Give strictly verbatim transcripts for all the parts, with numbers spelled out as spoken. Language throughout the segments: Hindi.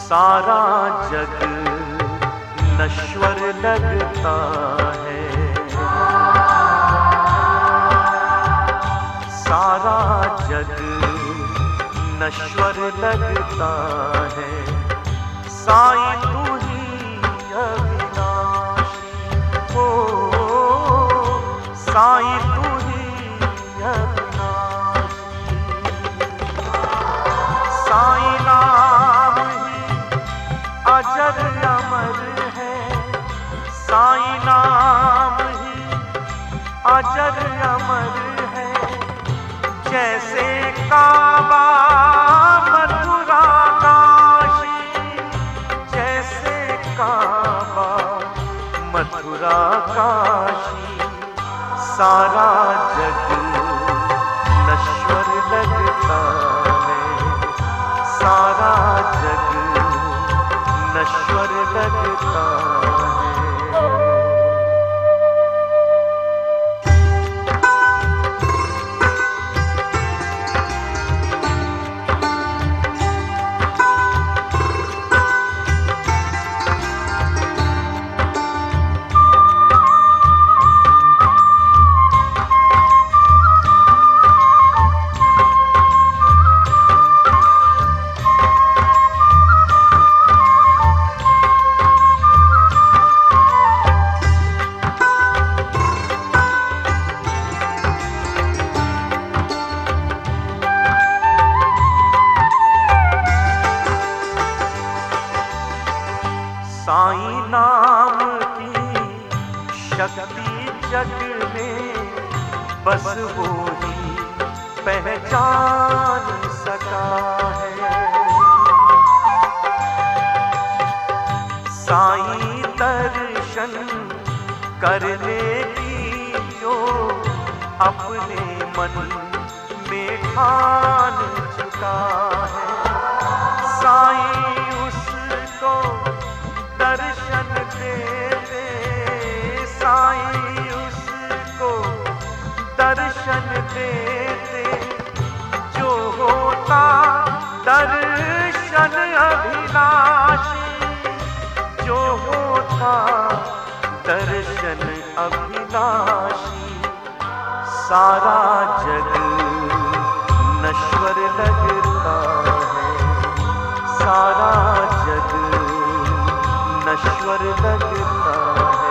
सारा जग नश्वर लगता है, सारा जग नश्वर लगता है। साईं तू ही अविनाशी हो, साईं तू ही अविनाशी। साईं नाम ही अजर अमर है, साईं नाम ही अजर अमर है। जैसे काबा मथुरा काशी, जैसे काबा मथुरा काशी। सारा जग नश्वर लगता है, सारा जग नश्वर लगता है। साईं नाम की शक्ति जग में बस वो ही पहचान सका है। साईं दर्शन करने की जो अपने मन में ठान चुका है। साईं उसको दर्शन दे दे, साईं उसको दर्शन दे दे। जो होता दर्शन अभिलाषी, जो होता दर्शन अभिलाषी। सारा जग नश्वर लगता है, सारा जग नश्वर लगता है।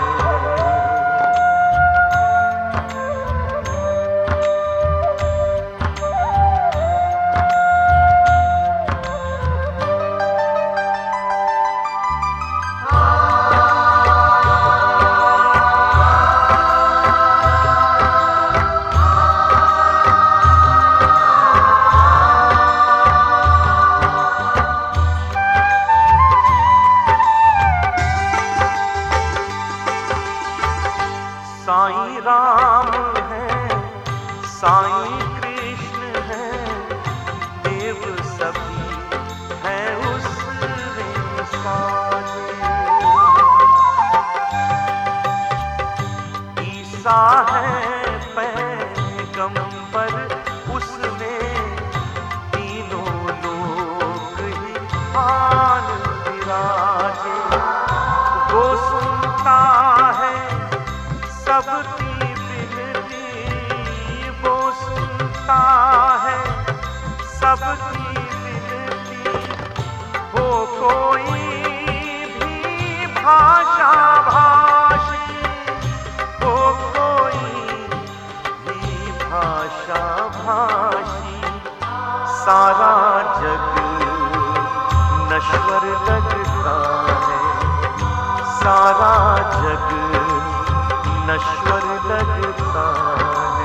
साईं राम है, साईं कृष्ण है, देव सभी हैं उसमें साजे। ईसा है पैगंबर, उसमें तीनों लोग ही आन विराजे। वो सुनता है सबकी विनती, वो सुनता है सबकी विनती। हो कोई भी भाषा भाषी, हो कोई भी भाषा भाषी। सारा जग नश्वर लगता है, सारा जग नश्वर लगता है।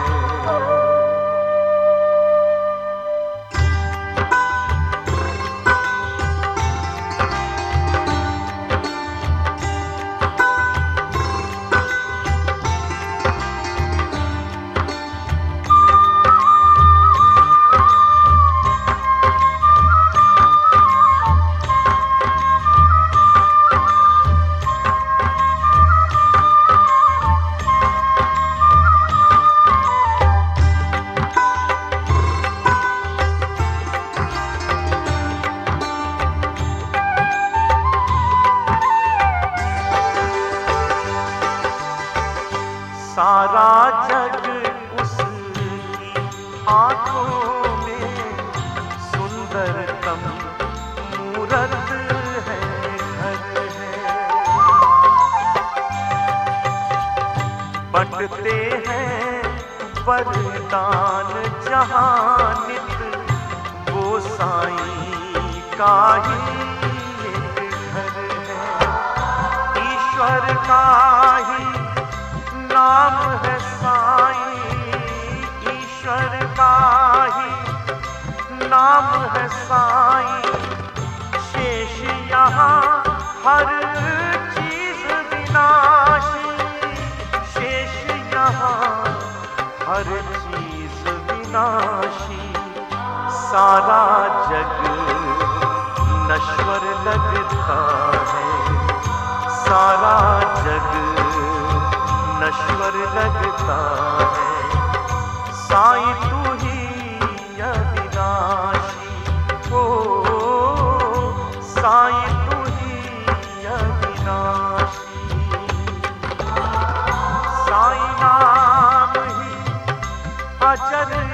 बंटते हैं वरदान जहां नित, वो साईं का ही एक घर है। ईश्वर का ही नाम है साईं, ईश्वर का ही नाम है साईं। शेष यहाँ हर चीज विनाशी, शेष यहाँ हर चीज विनाशी। सारा जग नश्वर लगता है, सारा जग नश्वर लगता है। साईं तू ही अविनाशी, ओ साईं तू ही अविनाशी। साईं नाम ही अजर